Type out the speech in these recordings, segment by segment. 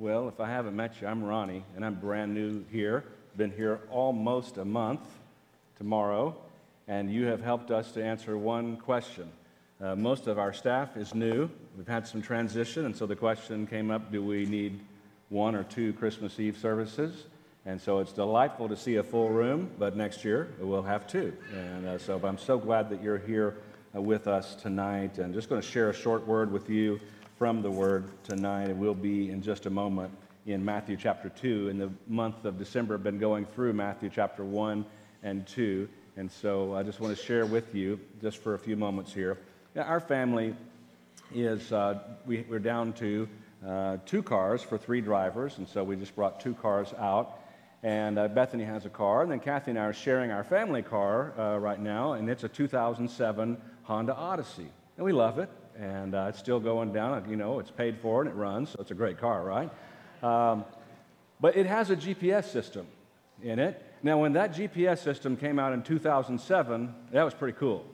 Well, if I haven't met you, I'm Ronnie, and I'm brand new here. Been here almost a month tomorrow, and you have helped us to answer one question. Most of our staff is new. We've had some transition, and so the question came up, do we need one or two Christmas Eve services? And so it's delightful to see a full room, but next year we'll have two. And so I'm so glad that you're here with us tonight, and just going to share a short word with you from the Word tonight. And we'll be in just a moment in Matthew chapter 2. In the month of December, I've been going through Matthew chapter 1 and 2. And so I just want to share with you just for a few moments here. Now, our family is, we're down to 2 cars for 3 drivers, and so we just brought 2 cars out. And Bethany has a car, and then Kathy and I are sharing our family car right now, and it's a 2007 Honda Odyssey. And we love it, and it's still going down. You know, it's paid for and it runs, so it's a great car, right? But it has a GPS system in it. Now, when that GPS system came out in 2007, that was pretty cool.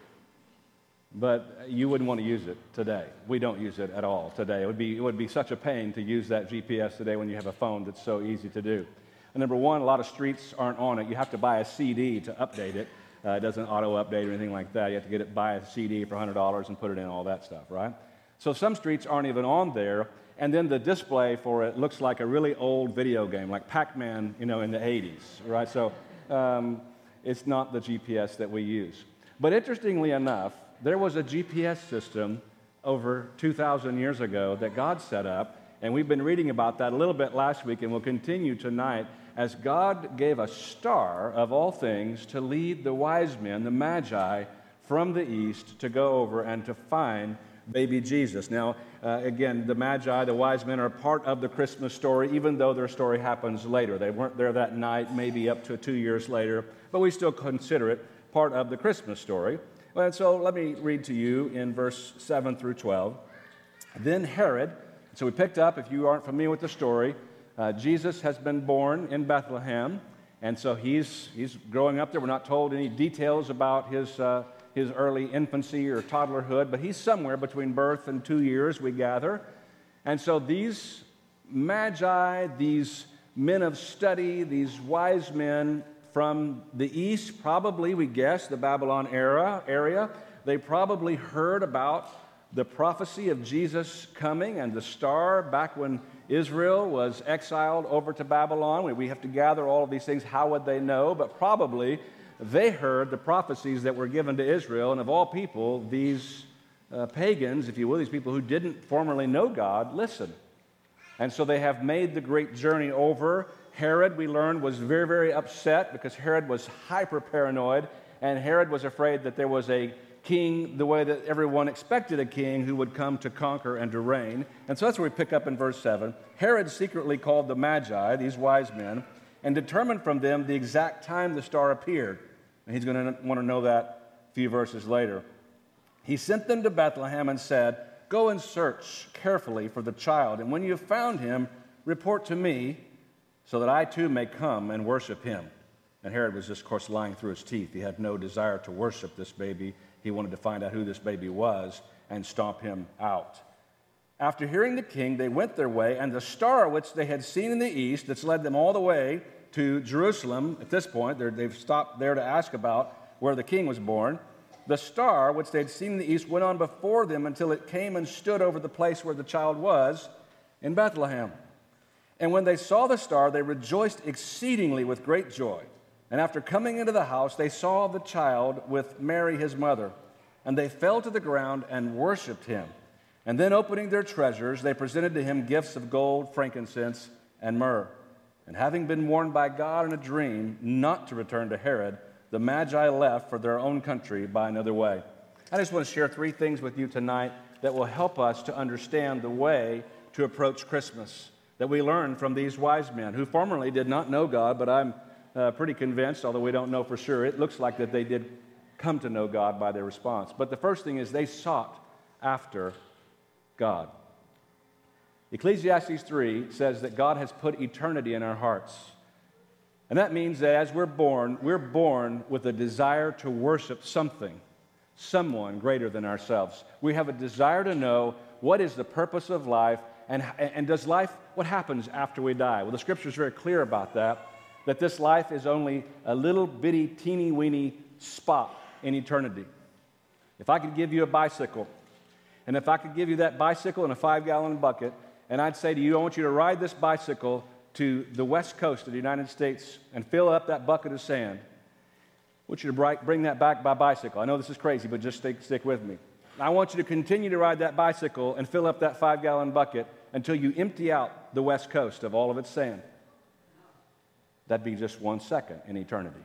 But you wouldn't want to use it today. We don't use it at all today. It would be such a pain to use that GPS today when you have a phone that's so easy to do. And number one, a lot of streets aren't on it. You have to buy a CD to update it. It doesn't auto-update or anything like that. You have to buy a CD for $100 and put it in, all that stuff, right? So some streets aren't even on there, and then the display for it looks like a really old video game, like Pac-Man, in the 80s, right? So it's not the GPS that we use. But interestingly enough, there was a GPS system over 2,000 years ago that God set up, and we've been reading about that a little bit last week, and we'll continue tonight, as God gave a star of all things to lead the wise men, the Magi, from the east to go over and to find baby Jesus. Now, again, the Magi, the wise men, are part of the Christmas story, even though their story happens later. They weren't there that night, maybe up to 2 years later, but we still consider it part of the Christmas story. And so let me read to you in verse 7 through 12. Then Herod, so we picked up, if you aren't familiar with the story, Jesus has been born in Bethlehem, and so he's growing up there. We're not told any details about his early infancy or toddlerhood, but he's somewhere between birth and 2 years, we gather. And so these Magi, these men of study, these wise men from the east, probably, we guess, the Babylon area, they probably heard about the prophecy of Jesus coming and the star back when Israel was exiled over to Babylon. We have to gather all of these things. How would they know? But probably they heard the prophecies that were given to Israel, and of all people, these pagans, if you will, these people who didn't formerly know God, listen. And so they have made the great journey over. Herod, we learned, was very, very upset because Herod was hyper-paranoid, and Herod was afraid that there was a king the way that everyone expected a king who would come to conquer and to reign. And so that's where we pick up in verse 7. Herod secretly called the Magi, these wise men, and determined from them the exact time the star appeared. And he's going to want to know that a few verses later. He sent them to Bethlehem and said, "Go and search carefully for the child, and when you have found him, report to me, so that I too may come and worship him." And Herod was just, of course, lying through his teeth. He had no desire to worship this baby. He wanted to find out who this baby was and stomp him out. After hearing the king, they went their way, and the star which they had seen in the east, that's led them all the way to Jerusalem. At this point, they've stopped there to ask about where the king was born. The star which they had seen in the east went on before them until it came and stood over the place where the child was in Bethlehem. And when they saw the star, they rejoiced exceedingly with great joy. And after coming into the house, they saw the child with Mary, his mother, and they fell to the ground and worshiped him. And then opening their treasures, they presented to him gifts of gold, frankincense, and myrrh. And having been warned by God in a dream not to return to Herod, the Magi left for their own country by another way. I just want to share 3 things with you tonight that will help us to understand the way to approach Christmas that we learned from these wise men who formerly did not know God, but I'm pretty convinced, although we don't know for sure, it looks like that they did come to know God by their response. But the first thing is they sought after God. Ecclesiastes 3 says that God has put eternity in our hearts. And that means that as we're born with a desire to worship something, someone greater than ourselves. We have a desire to know what is the purpose of life And does life, what happens after we die? Well, the Scripture is very clear about that this life is only a little bitty, teeny-weeny spot in eternity. If I could give you a bicycle, and if I could give you that bicycle in a 5-gallon bucket, and I'd say to you, I want you to ride this bicycle to the west coast of the United States and fill up that bucket of sand. I want you to bring that back by bicycle. I know this is crazy, but just stick with me. I want you to continue to ride that bicycle and fill up that 5-gallon bucket until you empty out the west coast of all of its sand. That'd be just 1 second in eternity.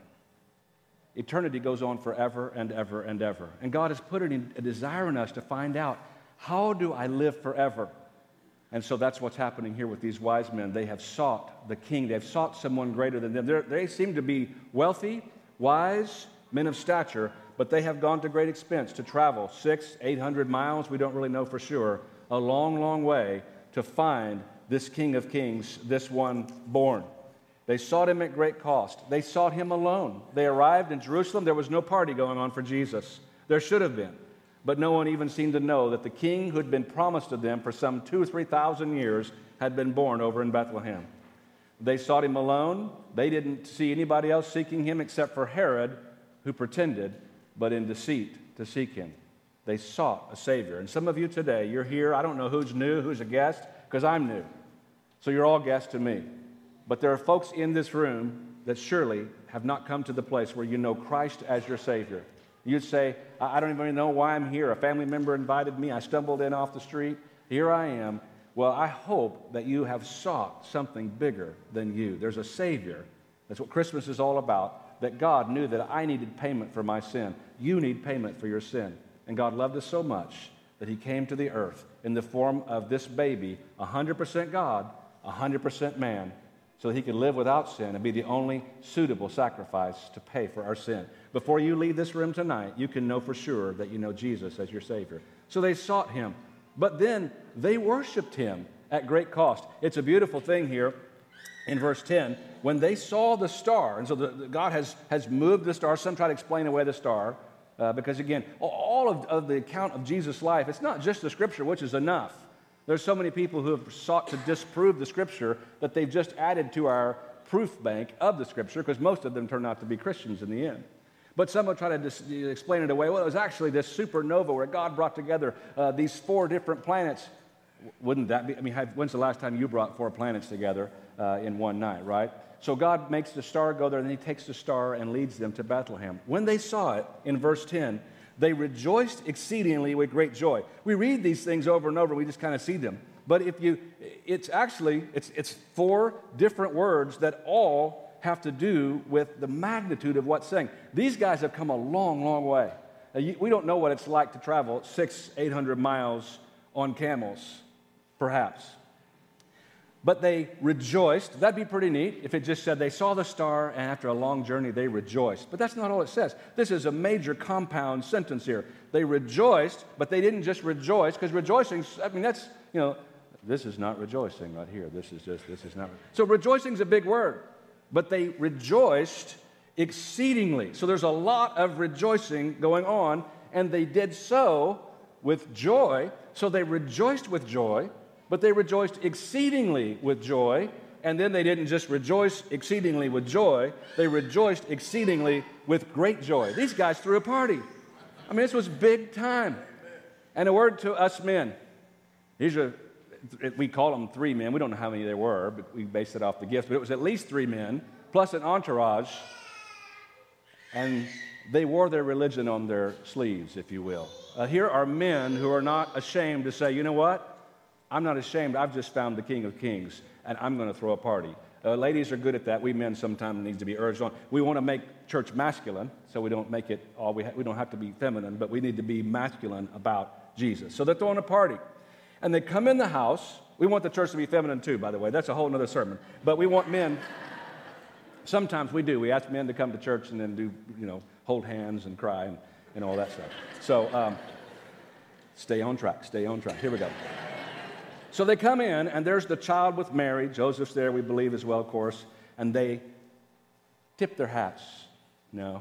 Eternity goes on forever and ever and ever. And God has put a desire in us to find out, how do I live forever? And so that's what's happening here with these wise men. They have sought the king. They've sought someone greater than them. They seem to be wealthy, wise, men of stature, but they have gone to great expense to travel 600-800 miles, we don't really know for sure, a long, long way to find this King of Kings, this one born. They sought him at great cost. They sought him alone. They arrived in Jerusalem. There was no party going on for Jesus. There should have been. But no one even seemed to know that the king who had been promised to them for some 2,000 or 3,000 years had been born over in Bethlehem. They sought him alone. They didn't see anybody else seeking him except for Herod, who pretended, but in deceit, to seek him. They sought a Savior. And some of you today, you're here. I don't know who's new, who's a guest, because I'm new. So you're all guests to me. But there are folks in this room that surely have not come to the place where you know Christ as your Savior. You'd say, I don't even know why I'm here. A family member invited me. I stumbled in off the street. Here I am. Well, I hope that you have sought something bigger than you. There's a Savior. That's what Christmas is all about, that God knew that I needed payment for my sin. You need payment for your sin. And God loved us so much that he came to the earth in the form of this baby, 100% God, 100% man, so that he could live without sin and be the only suitable sacrifice to pay for our sin. Before you leave this room tonight, you can know for sure that you know Jesus as your Savior. So they sought him, but then they worshiped him at great cost. It's a beautiful thing here in verse 10. When they saw the star, and so God has moved the star. Some try to explain away the star, because again, all of the account of Jesus' life, it's not just the Scripture, which is enough. There's so many people who have sought to disprove the Scripture that they've just added to our proof bank of the Scripture, because most of them turn out to be Christians in the end. But some will try to explain it away. Well, it was actually this supernova where God brought together these 4 different planets. Wouldn't that be? I mean, when's the last time you brought 4 planets together in one night, right? So God makes the star go there, and then he takes the star and leads them to Bethlehem. When they saw it, in verse 10, they rejoiced exceedingly with great joy. We read these things over and over. We just kind of see them. But it's 4 different words that all have to do with the magnitude of what's saying. These guys have come a long, long way. We don't know what it's like to travel 600-800 miles on camels, perhaps. But they rejoiced. That'd be pretty neat if it just said they saw the star and after a long journey they rejoiced. But that's not all it says. This is a major compound sentence here. They rejoiced, but they didn't just rejoice, because rejoicing, I mean, that's, this is not rejoicing right here. This is not. So rejoicing is a big word. But they rejoiced exceedingly. So there's a lot of rejoicing going on, and they did so with joy. So they rejoiced with joy, but they rejoiced exceedingly with joy. And then they didn't just rejoice exceedingly with joy, they rejoiced exceedingly with great joy. These guys threw a party. I mean, this was big time. And a word to us men. We call them 3 men. We don't know how many there were, but we based it off the gifts. But it was at least 3 men, plus an entourage. And they wore their religion on their sleeves, if you will. Here are men who are not ashamed to say, you know what? I'm not ashamed. I've just found the King of Kings, and I'm going to throw a party. Ladies are good at that. We men sometimes need to be urged on. We want to make church masculine, so we don't make it all. We don't have to be feminine, but we need to be masculine about Jesus. So they're throwing a party. And they come in the house. We want the church to be feminine too, by the way. That's a whole other sermon. But we want men. Sometimes we do. We ask men to come to church and then do, hold hands and cry and all that stuff. So stay on track. Here we go. So they come in, and there's the child with Mary. Joseph's there, we believe, as well, of course. And they tip their hats. No.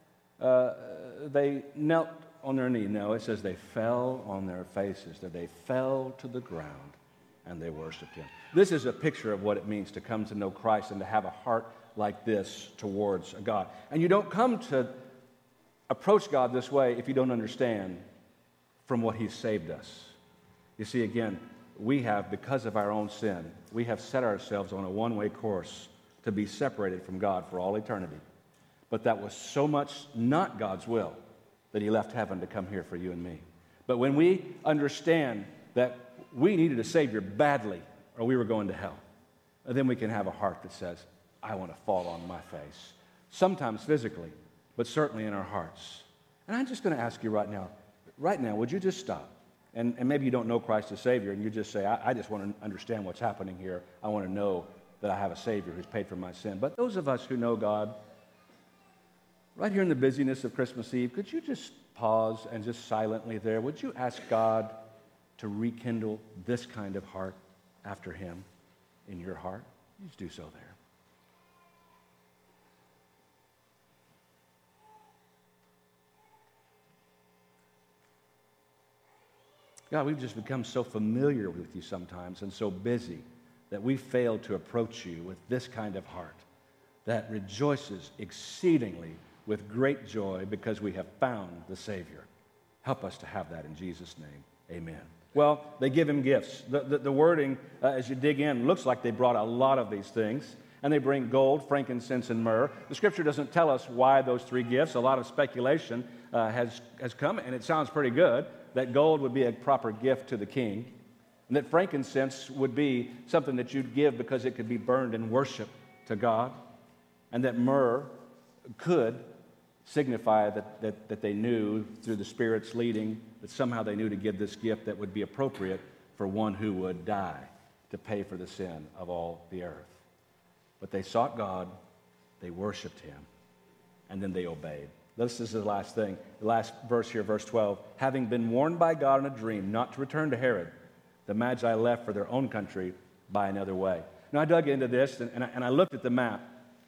They knelt on their knee. No, it says they fell on their faces, that they fell to the ground and they worshiped him. This is a picture of what it means to come to know Christ and to have a heart like this towards God. And you don't come to approach God this way if you don't understand from what he's saved us. You see, again, we have, because of our own sin, we have set ourselves on a one-way course to be separated from God for all eternity. But that was so much not God's will that he left heaven to come here for you and me. But when we understand that we needed a Savior badly or we were going to hell, then we can have a heart that says, I want to fall on my face. Sometimes physically, but certainly in our hearts. And I'm just going to ask you right now, would you just stop? And maybe you don't know Christ as Savior, and you just say, I just want to understand what's happening here. I want to know that I have a Savior who's paid for my sin. But those of us who know God, right here in the busyness of Christmas Eve, could you just pause and just silently there, would you ask God to rekindle this kind of heart after him in your heart? You just do so there. God, we've just become so familiar with you sometimes and so busy that we fail to approach you with this kind of heart that rejoices exceedingly with great joy because we have found the Savior. Help us to have that in Jesus' name. Amen. Well, they give him gifts. The wording, as you dig in, looks like they brought a lot of these things. And they bring gold, frankincense, and myrrh. The Scripture doesn't tell us why those three gifts. A lot of speculation has come, and it sounds pretty good, that gold would be a proper gift to the king, and that frankincense would be something that you'd give because it could be burned in worship to God, and that myrrh could signify that they knew through the Spirit's leading that somehow they knew to give this gift that would be appropriate for one who would die to pay for the sin of all the earth. But they sought God, they worshiped him, and then they obeyed. This is the last thing, the last verse here, verse 12. Having been warned by God in a dream not to return to Herod, the Magi left for their own country by another way. Now, I dug into this, and I looked at the map,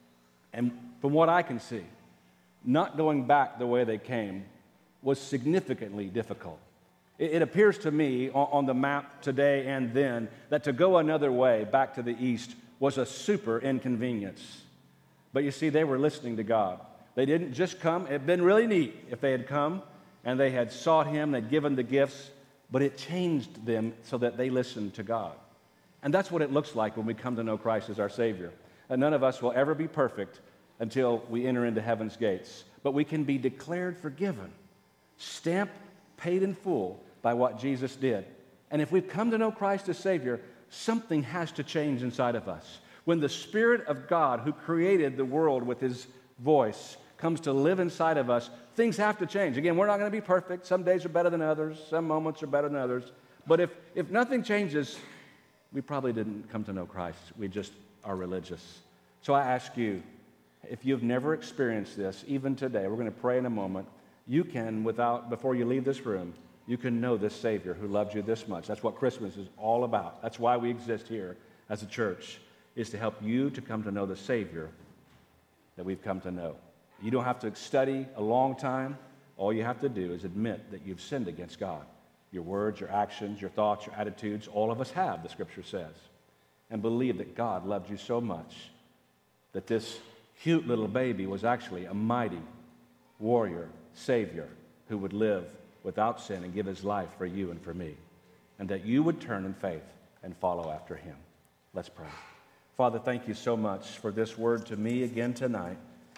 and from what I can see, not going back the way they came was significantly difficult. It appears to me on the map today and then that to go another way back to the east was a super inconvenience. But you see, they were listening to God. They didn't just come. It had been really neat if they had come and they had sought him, they'd given the gifts, but it changed them so that they listened to God. And that's what it looks like when we come to know Christ as our Savior. And none of us will ever be perfect until we enter into heaven's gates. But we can be declared forgiven, stamped, paid in full by what Jesus did. And if we've come to know Christ as Savior, something has to change inside of us. When the Spirit of God, who created the world with his voice, comes to live inside of us, things have to change. Again, we're not going to be perfect. Some days are better than others. Some moments are better than others. But if nothing changes, we probably didn't come to know Christ. We just are religious. So I ask you, if you've never experienced this, even today, we're going to pray in a moment, you can, before you leave this room, you can know this Savior who loves you this much. That's what Christmas is all about. That's why we exist here as a church, is to help you to come to know the Savior that we've come to know. You don't have to study a long time. All you have to do is admit that you've sinned against God. Your words, your actions, your thoughts, your attitudes, all of us have, the Scripture says. And believe that God loved you so much that this cute little baby was actually a mighty warrior Savior who would live without sin and give his life for you and for me. And that you would turn in faith and follow after him. Let's pray. Father, thank you so much for this word to me again tonight.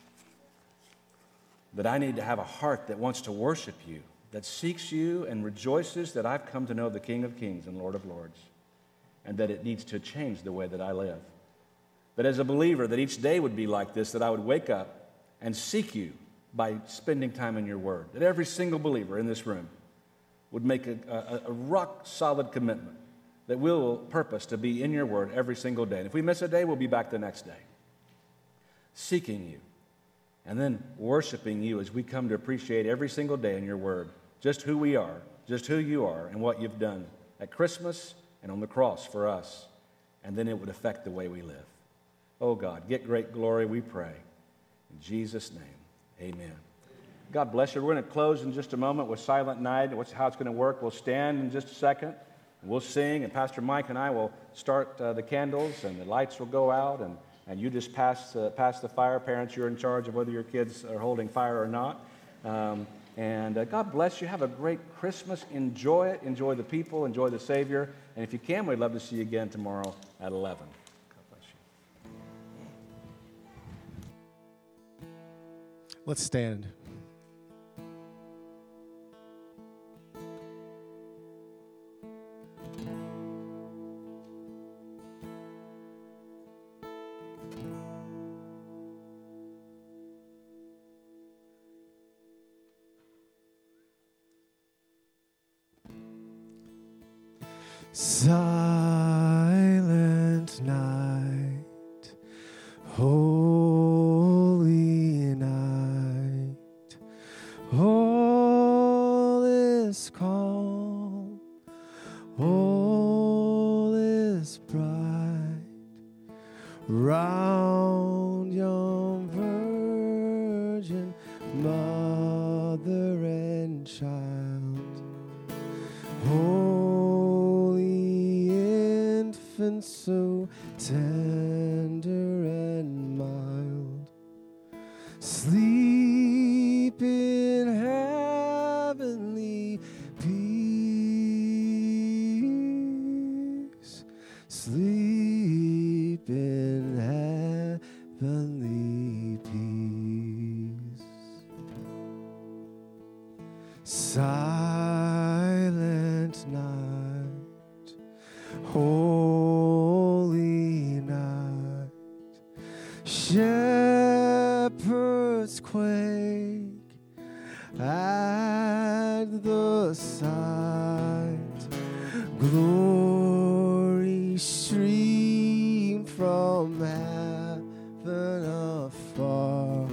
That I need to have a heart that wants to worship you, that seeks you and rejoices that I've come to know the King of Kings and Lord of Lords, and that it needs to change the way that I live. That as a believer, that each day would be like this, that I would wake up and seek you by spending time in your word. That every single believer in this room would make a rock-solid commitment that we'll purpose to be in your word every single day. And if we miss a day, we'll be back the next day, seeking you, and then worshiping you as we come to appreciate every single day in your word just who we are, just who you are, and what you've done at Christmas and on the cross for us. And then it would affect the way we live. Oh God, get great glory, we pray. In Jesus' name, amen. God bless you. We're going to close in just a moment with Silent Night. How it's going to work. We'll stand in just a second. We'll sing, and Pastor Mike and I will start the candles, and the lights will go out, and you just pass the fire. Parents, you're in charge of whether your kids are holding fire or not. And God bless you. Have a great Christmas. Enjoy it. Enjoy the people. Enjoy the Savior. And if you can, we'd love to see you again tomorrow at 11. God bless you. Let's stand. Silent night, holy night, all is calm, all is bright, round young virgin, mother and child, holy infant, so tender and mild, sleep in heavenly peace, sleep in heavenly peace. Silent night, holy night, shepherds quake at the sight, glory stream from heaven afar,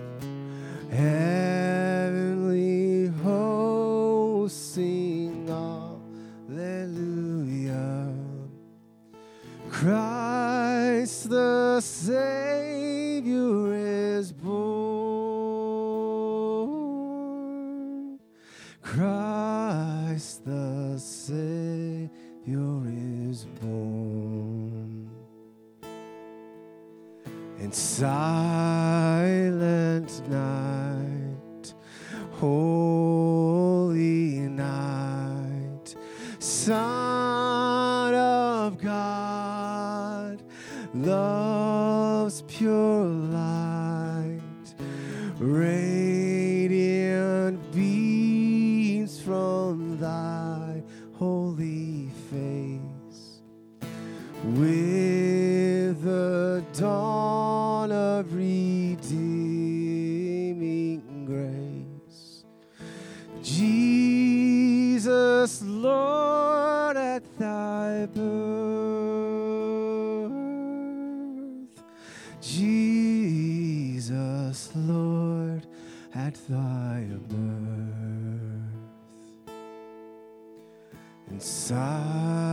heavenly hosts sing hallelujah. Christ the Savior is born. Christ the Savior is born. In silent night, holy night, Son of God, love's pure light, radiant beams from thy holy face, with the dawn of redeeming grace. Jesus, Lord, at thy birth, Jesus, Lord, at thy birth. And